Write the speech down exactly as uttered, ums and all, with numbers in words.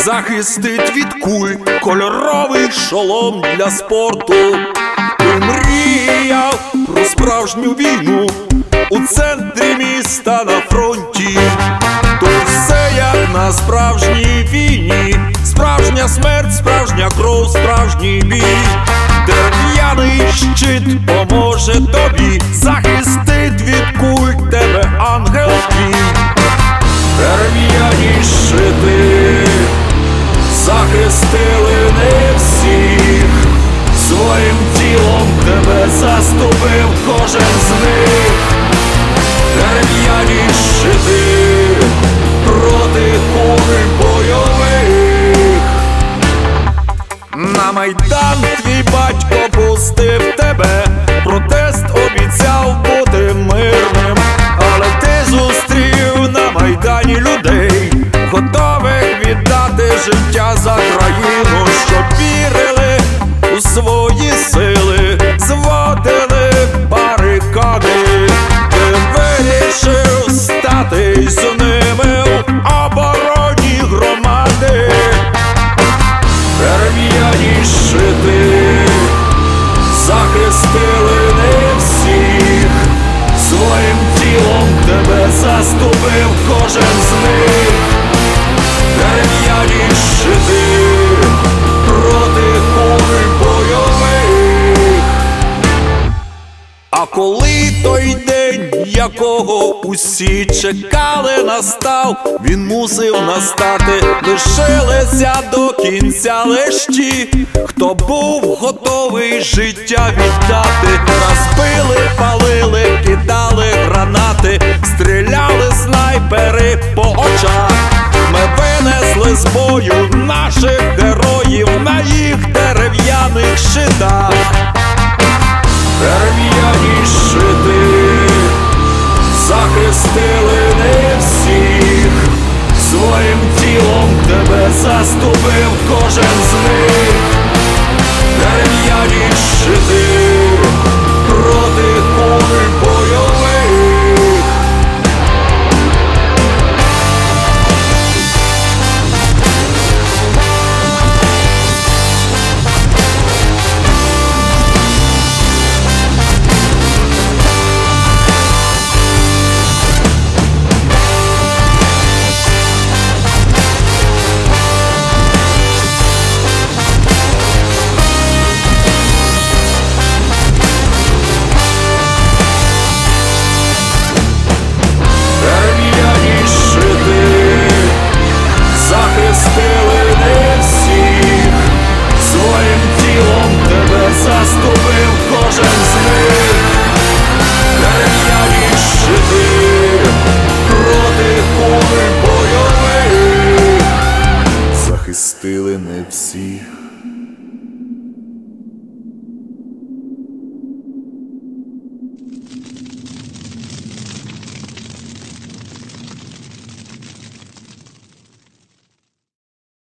захистить від куль кольоровий шолом для спорту. Ти мріяв про справжню війну у центрі міста на фронті. То все як на справжній війні, справжня смерть, справжня кров, справжній бій. Дерев'яний щит поможе тобі, захистить від куль тебе ангел твій. Дерев'яні щити захистили не всіх, своїм тілом тебе заступив кожен з них. Дерев'яні щити проти куль бойових. На Майдан твій батько пустив тебе, протест обіцяв бути мирним, але ти зустрів на Майдані людей, готових віддати життя за країну, щоб вірили у свої сили, зводили барикади. Ти вирішив стати з ними в обороні громади. Дерев'яні щити захистили не всіх, своїм тілом тебе заступив кожен з них. Дерев'яні щити проти куль бойових. А коли той день, якого усі чекали, настав, він мусив настати. Лишилися до кінця лиш ті, хто був готовий життя віддати. Розбили, палили, кидали гранати, стріляли снайпери по очах. Ми винесли з бою наших героїв на їх дерев'яних щитах. Дерев'яні щити захистили не всіх, своїм тілом тебе заступив кожен з них. Дерев'яні щити